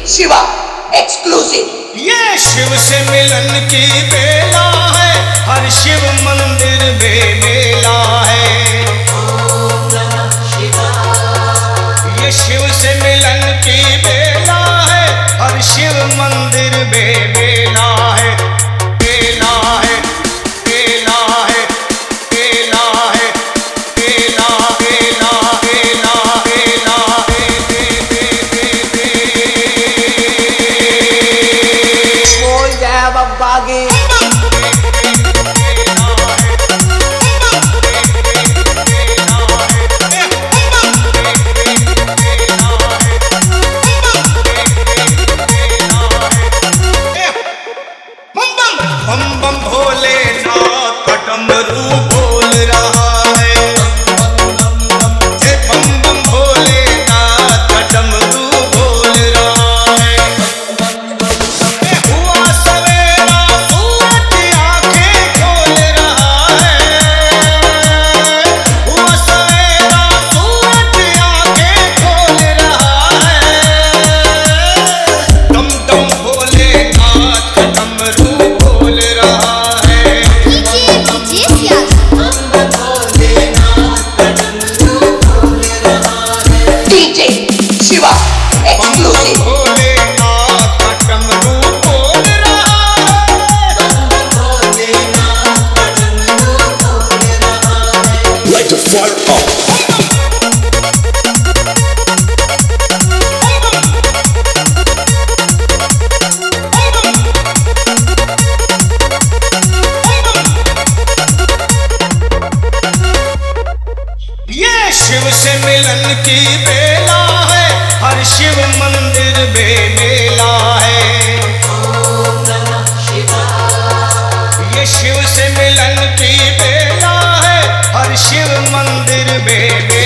Shiva exclusive. ये शिव से मिलन की बेला है, हर शिव मंदिर बेमेला है। ये शिव से मिलन की बेला है, हर शिव मंदिर बेमेला है। बेला है, बेला है, बेला है, बेला बेला बेला बेला बोल जय बब्बा की। बम बम भोलेनाथ का डमरू बोल रहा है। बम बम भोलेनाथ का डमरू बोल रहा है। हुआ सवेरा सूरज आंखें खोल रहा है। हुआ सवेरा सूरज आंखें खोल रहा है। दम दम भोलेनाथ का डमरू बोल रहा है। DJ Shiva exclusive. भोलेनाथ का डमरू बोल रहा है। Light the fire up. ये शिव से मिलन की बेला है, हर शिव मंदिर बेमेला है। ये शिव से मिलन की बेला है, हर शिव मंदिर बेमेला